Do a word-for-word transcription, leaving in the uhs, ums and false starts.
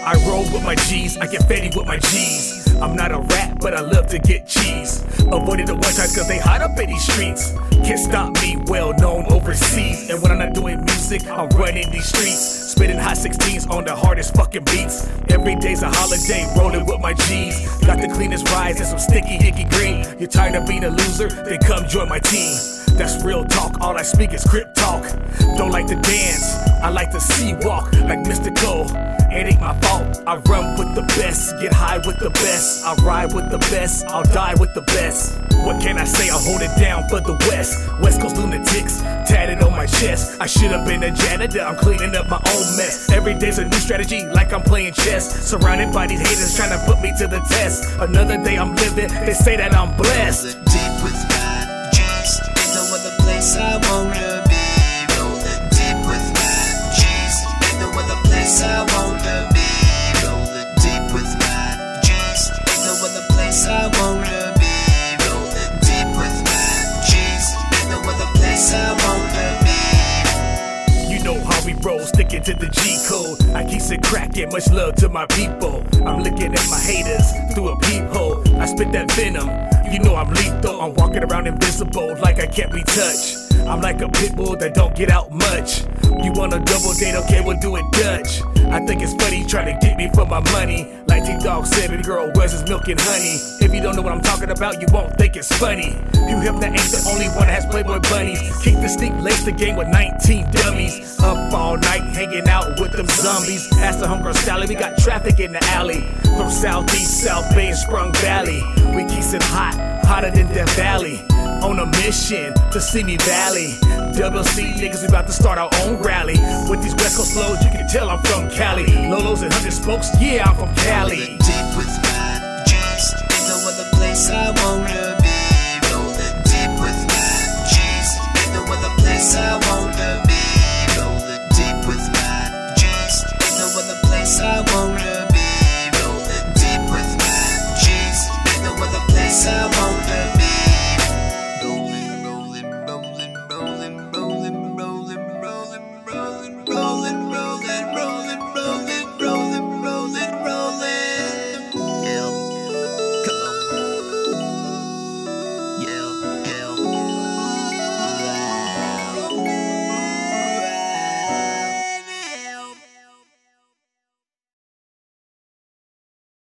I roll with my G's, I get fetty with my G's. I'm not a rat, but I love to get cheese. Avoided the one times cause they hot up in these streets. Can't stop me, well known overseas. And when I'm not doing music, I'm running these streets. Spitting hot sixteens on the hardest fucking beats. Every day's a holiday, rolling with my G's. Got the cleanest rides and some sticky hickey green. You're tired of being a loser? Then come join my team. That's real talk, all I speak is crip talk. Don't like to dance, I like to sea walk like Mister Cole. It ain't my fault, I run with the best, get high with the best, I ride with the best, I'll die with the best. What can I say, I hold it down for the West. West Coast lunatics, tatted on my chest. I should've been a janitor, I'm cleaning up my own mess. Every day's a new strategy, like I'm playing chess. Surrounded by these haters trying to put me to the test. Another day I'm living, they say that I'm blessed. Deep with my G's, ain't no other place I wanna be. Rolling deep with my G's, ain't no other place I wanna be. Rolling deep with my G's, ain't no other place I wanna be. Rolling deep with my G's, ain't no other place I wanna be. You know how we roll, sticking to the G code. I keep it cracking, much love to my people. I'm looking at my haters through a peephole. I spit that venom, you know I'm lethal. I'm walking around invisible like I can't be touched. I'm like a pit bull that don't get out much. You want a double date, okay, we'll do it Dutch. I think it's funny trying to get me for my money. Like T-Dog said, baby girl, where's his milk and honey? If you don't know what I'm talking about, you won't think it's funny. Hugh Hefner ain't the only one that has Playboy bunnies. Kick the stick, lace the game with nineteen dummies. Up all night, hanging out with them zombies. Ask the homegirl Sally, we got traffic in the alley. From Southeast, South Bay, and Sprung Valley. We keep it hot, hotter than Death Valley. On a mission to Simi Valley. Double C niggas, we about to start our own rally. With these West Coast flows, you can tell I'm from Cali. Lolos and hundred spokes, yeah, I'm from Cali. Deep with my G's, ain't no other place I wanna